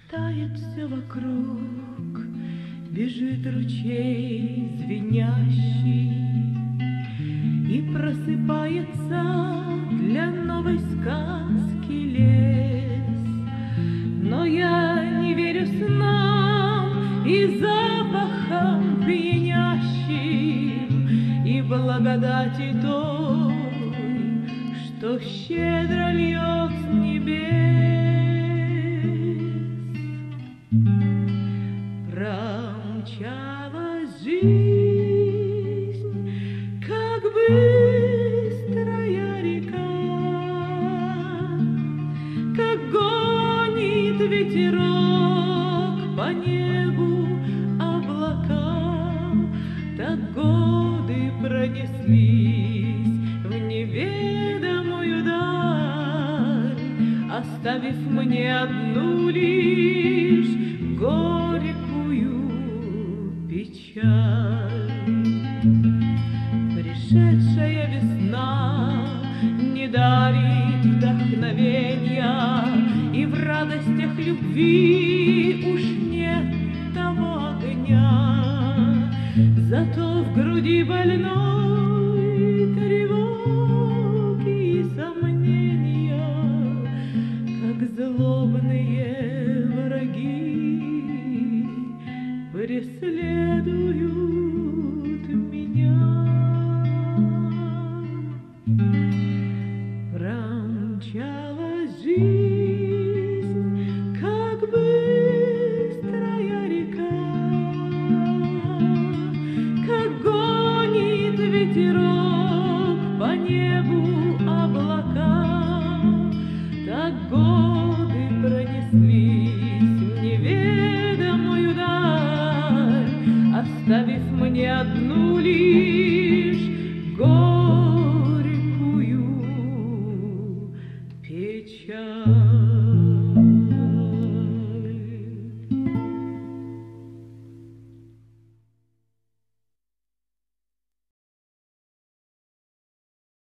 Тает все вокруг, бежит ручей звенящий, и просыпается для новой сказки лес. Но я не верю снам и запахам пьянящим, и благодати той, что щедро льет с небес. Промчалась жизнь, как быстрая река, как гонит ветерок по небу облака, так годы пронеслись в неведомую даль, оставив мне одну лишь горькую печаль. Пришедшая весна не дарит вдохновенья, и в радостях любви уж нет того огня. Зато в груди больной тревоги и сомнения, как злобные враги, преследуют меня. Промчалась жизнь,